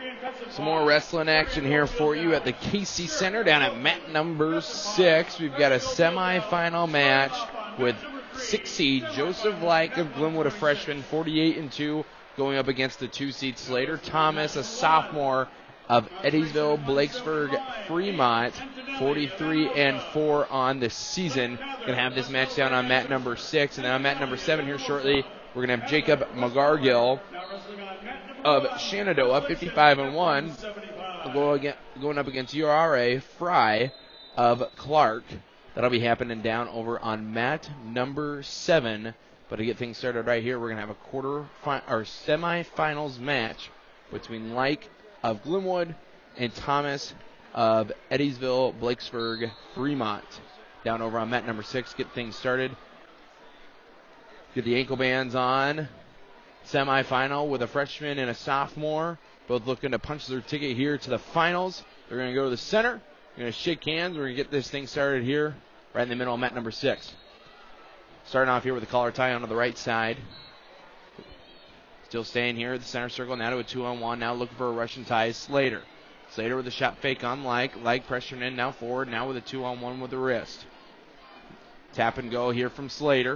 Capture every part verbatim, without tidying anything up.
Some more wrestling action here for you at the Casey Center down at mat number six. We've got a semifinal match with six seed Joseph Like of Glenwood, a freshman, forty-eight and two, going up against the two seed Slater Thomas, a sophomore, of Eddiesville Blakesburg Fremont, forty-three and four on the season. Going to have this match down on mat number six, and then on mat number seven here shortly, we're going to have Jacob McGargill of Shenandoah, fifty-five and one, going up against U R A Fry of Clark. That'll be happening down over on mat number seven. But to get things started right here, we're going to have a quarter fi- or semifinals match between Like of Glenwood and Thomas of Eddiesville Blakesburg Fremont. Down over on mat number six, get things started. Get the ankle bands on. Semifinal with a freshman and a sophomore, both looking to punch their ticket here to the finals. They're going to go to the center. They're going to shake hands. We're going to get this thing started here, right in the middle of mat number six. Starting off here with a collar tie onto the right side. Still staying here at the center circle, now to a two on one. Now looking for a Russian tie, Slater. Slater with a shot fake on Like. Like pressuring in, now forward, now with a two on one with the wrist. Tap and go here from Slater.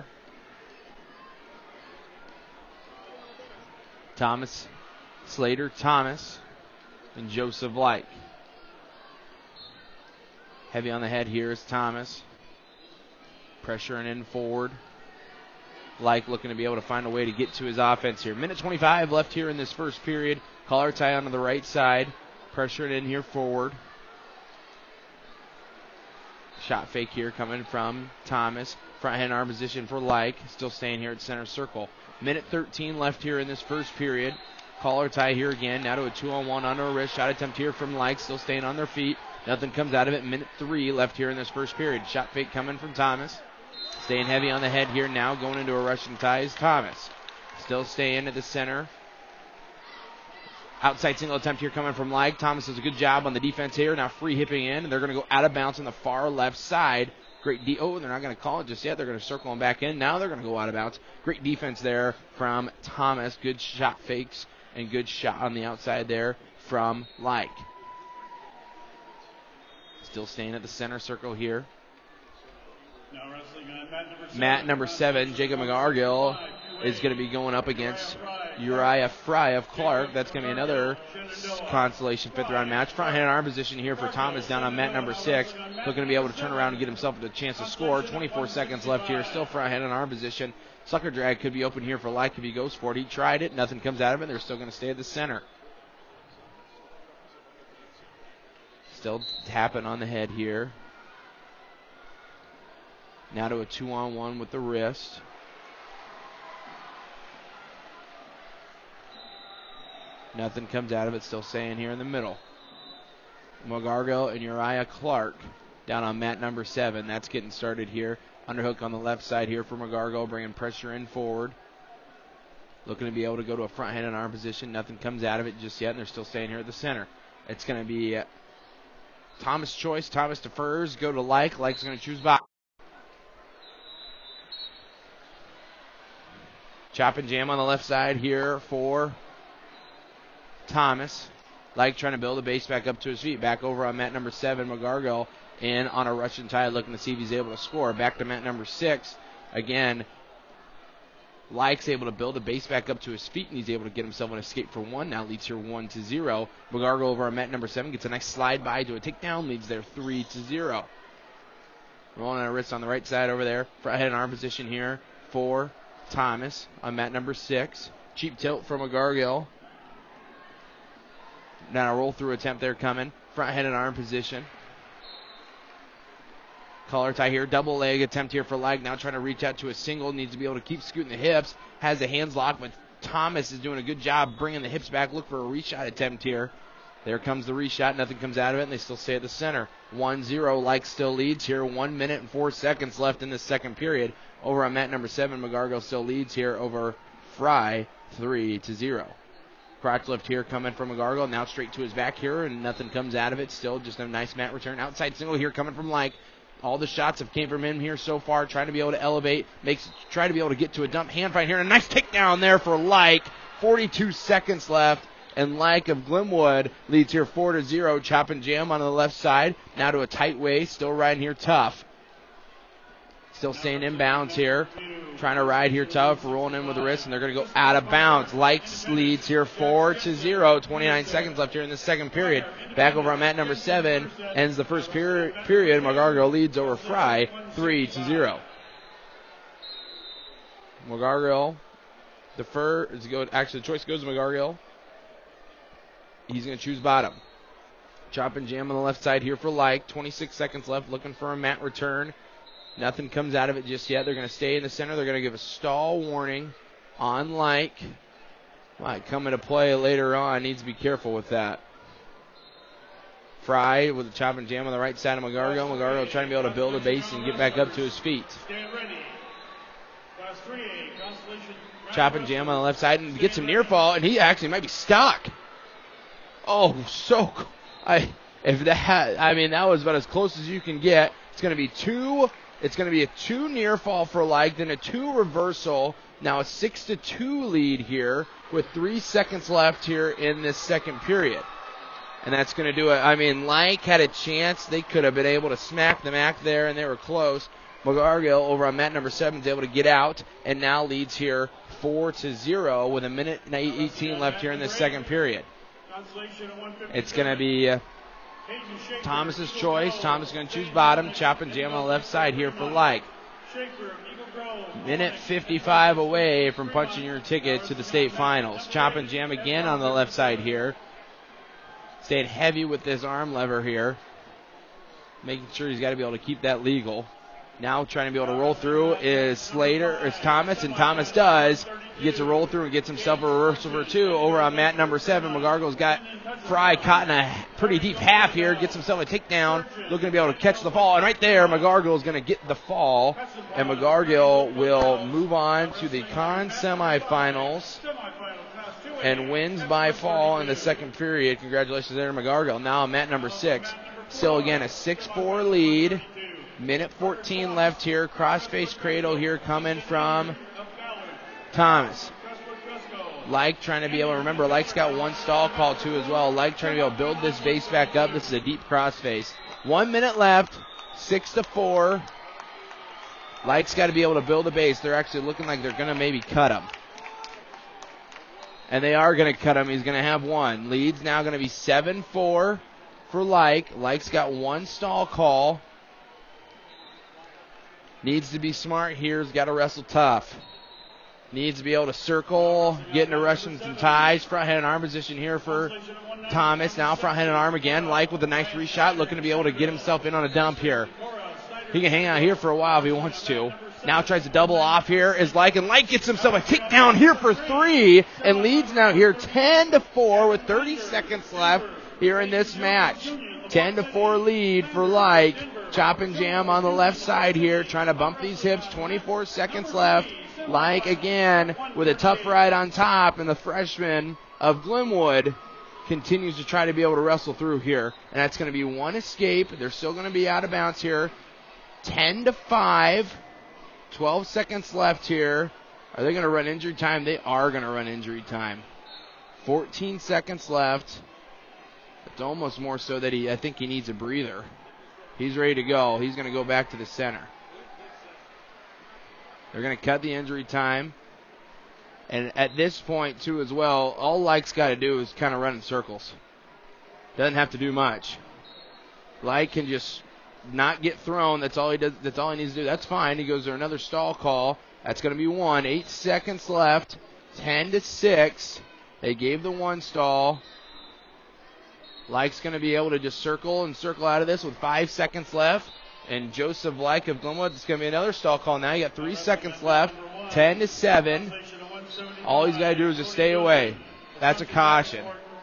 Thomas, Slater, Thomas, and Joseph Like. Heavy on the head here is Thomas. Pressuring in forward. Like looking to be able to find a way to get to his offense here. Minute twenty-five left here in this first period. Collar tie onto the right side. Pressuring in here forward. Shot fake here coming from Thomas. Front hand arm position for Like. Still staying here at center circle. Minute thirteen left here in this first period. Collar tie here again. Now to a two on one under a wrist. Shot attempt here from Like. Still staying on their feet. Nothing comes out of it. Minute three left here in this first period. Shot fake coming from Thomas. Staying heavy on the head here now. Going into a Russian tie is Thomas. Still staying at the center. Outside single attempt here coming from Like. Thomas does a good job on the defense here. Now free hipping in. And they're going to go out of bounds on the far left side. Great D. Oh, they're not going to call it just yet. They're going to circle him back in. Now they're going to go out of bounds. Great defense there from Thomas. Good shot fakes and good shot on the outside there from Like. Still staying at the center circle here. Now wrestling on mat number seven, mat number seven, Jacob McGargill is going to be going up against Uriah Fry of Clark. That's going to be another consolation fifth round match. Front hand arm position here for Thomas down on mat number six. Looking to be able to turn around and get himself a chance to score. twenty-four seconds left here. Still front hand and arm position. Sucker drag could be open here for Like if he goes for it. He tried it. Nothing comes out of it. They're still going to stay at the center. Still tapping on the head here. Now to a two on one with the wrist. Nothing comes out of it. Still staying here in the middle. McGargill and Uriah Clark down on mat number seven. That's getting started here. Underhook on the left side here for McGargill, bringing pressure in forward. Looking to be able to go to a front hand and arm position. Nothing comes out of it just yet, and they're still staying here at the center. It's going to be uh, Thomas' choice. Thomas defers. Go to Like. Like's going to choose back. Chop and jam on the left side here for Thomas. Like trying to build a base back up to his feet. Back over on mat number seven, McGargill in on a Russian tie, looking to see if he's able to score. Back to mat number six. Again, Like's able to build a base back up to his feet, and he's able to get himself an escape for one. Now leads here one to zero. McGargill over on mat number seven gets a nice slide by to a takedown, leads there three to zero. Rolling on a wrist on the right side over there. Front head and arm position here for Thomas on mat number six. Cheap tilt from McGargill. Now a roll through attempt there coming. Front head and arm position. Collar tie here. Double leg attempt here for Like. Now trying to reach out to a single. Needs to be able to keep scooting the hips. Has the hands locked, but Thomas is doing a good job bringing the hips back. Look for a reshot attempt here. There comes the reshot. Nothing comes out of it, and they still stay at the center. one zero. Like still leads here. One minute and four seconds left in this second period. Over on mat number seven, McGargill still leads here over Fry, three to zero. Crotch lift here coming from McGargill. Now straight to his back here, and nothing comes out of it. Still just a nice mat return. Outside single here coming from Like. All the shots have came from him here so far, trying to be able to elevate, makes try to be able to get to a dump hand fight here, and a nice takedown there for Like. forty-two seconds left, And Like of Glenwood leads here four to zero. Chop and Jam on the left side. Now to a tight waist. Still riding here tough. Still staying inbounds here. Trying to ride here tough. Rolling in with the wrist. And they're going to go out of bounds. Likes leads here four to zero. twenty-nine seconds left here in the second period. Back over on mat number seven. Ends the first peri- period. McGargill leads over Fry three to zero. McGargill. Defer. Actually, the choice goes to McGargill. He's going to choose bottom. Chop and Jam on the left side here for Like. twenty-six seconds left, looking for a mat return. Nothing comes out of it just yet. They're going to stay in the center. They're going to give a stall warning on Like. Might come into play later on. Needs to be careful with that. Fry with the Chop and Jam on the right side of McGargill. McGargill trying to be able to build a base and get back up to his feet. Chop and Jam on the left side and gets him near fall, and he actually might be stuck. Oh, so I if that I mean that was about as close as you can get. It's going to be two. It's going to be a two near fall for Like, then a two reversal. Now a six to two lead here with three seconds left here in this second period, and that's going to do it. I mean, Like had a chance. They could have been able to smack the Mac there, and they were close. McGargill over on mat number seven is able to get out, and now leads here four to zero with a minute and eighteen left here in this second period. It's going to be uh, Thomas's choice. Thomas is going to choose bottom. Chop and Jam on the left side here for Like. Minute fifty-five away from punching your ticket to the state finals. Chop and Jam again on the left side here. Staying heavy with this arm lever here. Making sure he's got to be able to keep that legal. Now trying to be able to roll through is Slater, is Thomas, and Thomas does. He gets a roll through and gets himself a reversal for two over on mat number seven. McGargill's got Fry caught in a pretty deep half here, gets himself a takedown, looking to be able to catch the fall. And right there, McGargill is going to get the fall, and McGargill will move on to the con semifinals and wins by fall in the second period. Congratulations there to McGargill. Now on mat number six, still again a six four lead. Minute fourteen left here. Cross-face cradle here coming from Thomas. Like trying to be able to remember, Like's got one stall call too as well. Like trying to be able to build this base back up. This is a deep cross-face. One minute left. Six to four. Like's got to be able to build a base. They're actually looking like they're going to maybe cut him. And they are going to cut him. He's going to have one. Lead's now going to be seven four for Like. Like's got one stall call. Needs to be smart here. He's got to wrestle tough. Needs to be able to circle, get into Russians and ties. Front hand and arm position here for Thomas. Now front hand and arm again. Like with a nice reshot, looking to be able to get himself in on a dump here. He can hang out here for a while if he wants to. Now tries to double off here is Like, and Like gets himself a takedown here for three, and leads now here ten to four with thirty seconds left here in this match. ten to four lead for Like. Chop and Jam on the left side here, trying to bump these hips. twenty-four seconds left. Like again with a tough ride on top, and the freshman of Glenwood continues to try to be able to wrestle through here. And that's going to be one escape. They're still going to be out of bounds here. ten to five. twelve seconds left here. Are they going to run injury time? They are going to run injury time. fourteen seconds left. It's almost more so that he, I think he needs a breather. He's ready to go. He's going to go back to the center. They're going to cut the injury time. And at this point, too, as well, all Like's got to do is kind of run in circles. Doesn't have to do much. Like can just not get thrown. That's all he does. That's all he needs to do. That's fine. He goes to another stall call. That's going to be one. Eight seconds left. Ten to six. They gave the one stall. Like's going to be able to just circle and circle out of this with five seconds left. And Joseph Like of Glenwood, it's going to be another stall call now. You got three seconds left. Ten to seven. All he's got to do is just stay away. That's a caution.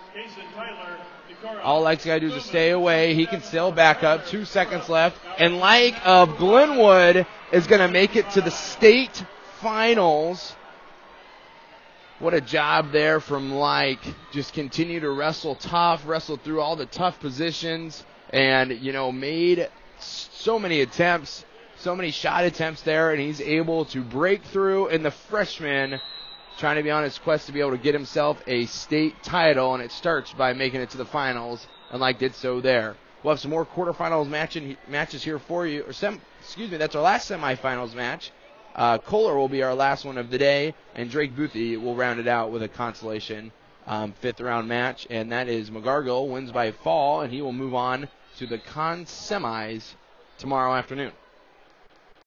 All Like's got to do is just stay away. He can still back up. Two seconds left. And Like of Glenwood is going to make it to the state finals. What a job there from Like. Just continue to wrestle tough, wrestle through all the tough positions, and, you know, made so many attempts, so many shot attempts there, and he's able to break through, and the freshman trying to be on his quest to be able to get himself a state title, and it starts by making it to the finals, and like did so there. We'll have some more quarterfinals match in, matches here for you. Or sem, excuse me, that's our last semifinals match. Uh, Kohler will be our last one of the day, and Drake Boothie will round it out with a consolation um, fifth round match, and that is McGargle wins by fall, and he will move on to the con semis tomorrow afternoon.